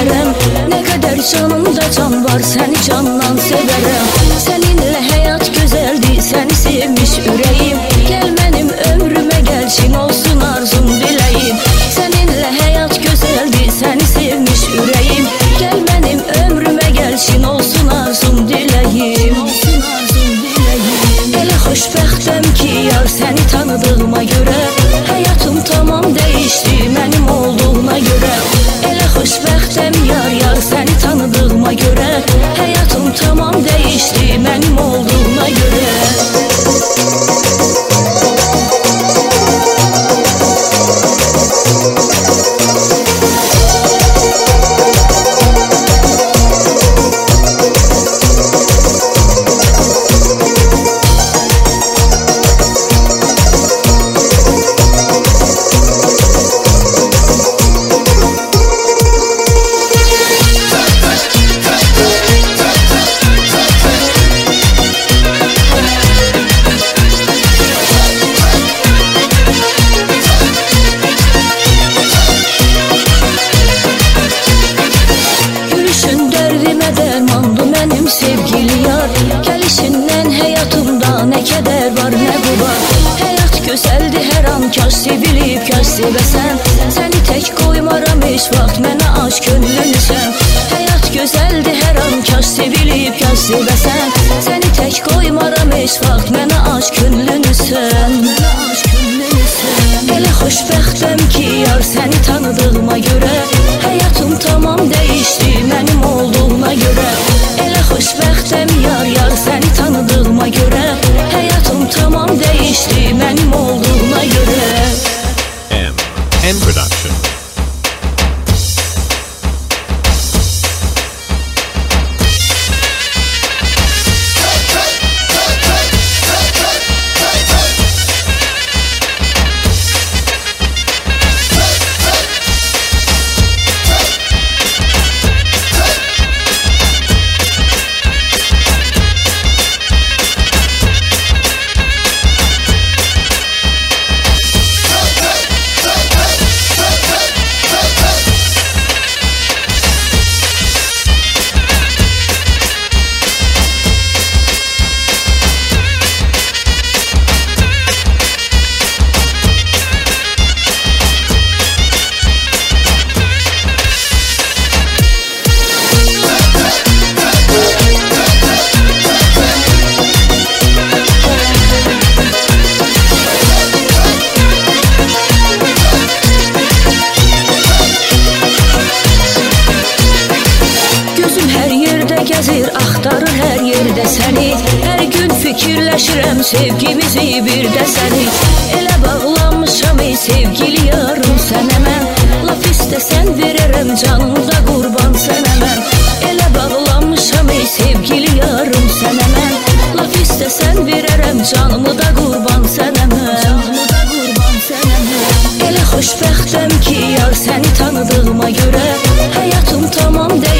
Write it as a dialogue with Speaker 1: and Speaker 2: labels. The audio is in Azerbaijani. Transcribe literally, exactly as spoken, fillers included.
Speaker 1: verərəm. Nə qədər canımda can var, səni candan sevərəm. Səninlə həyat gözəldir, səni sevmiş ürəyim. Gəl mənim ömrümə gəlsin, olsun arzum diləyim. Səninlə həyat gözəldir, səni sevmiş ürəyim. Gəl mənim ömrümə gəlsin, olsun arzum diləyim. Elə xoşbəxtəm ki, yar səni tanıdığıma görə. Həyatım tamam dəyişdi mənim olduğuna görə. Elə xoşbəxtəm yar, yar səni tanıdığıma görə. Həyatım tamam dəyişdi mənim olduğuna görə. Sevgili yar, gəlişindən həyatımda nə kədər var, nə qubaq. Həyat gözəldir hər an, kaş sevilib, kaş sevəsən. Səni tək qoymaram heç vaxt, mənə aç könlünüsən. Həyat gözəldir hər an, kaş sevilib, kaş sevəsən. Səni tək qoymaram heç vaxt, mənə aç könlünüsən. Elə xoşbəxtəm ki, yar səni tanıdığıma görə. Həyatım tamam dəyişdi mənim olduğuna görə. Elə xoşbəxtəm yar, yar səni tanıdığıma görə. Həyatım tamam dəyişdi mənim olduğuna görə.
Speaker 2: M N Production.
Speaker 1: Gəzir, axtarır hər yerdə səni. Hər gün fikirləşirəm sevgimizi bir də səni. Elə bağlanmışam ey sevgili yarım sənə mən. Laf istəsən verərəm canımda qurban sənə mən. Elə bağlanmışam ey sevgili yarım sənə mən. Laf istəsən verərəm canımı da qurban sənə mən. Elə xoşbəxtəm ki, yar səni tanıdığıma görə. Həyatım tamam dəyişdi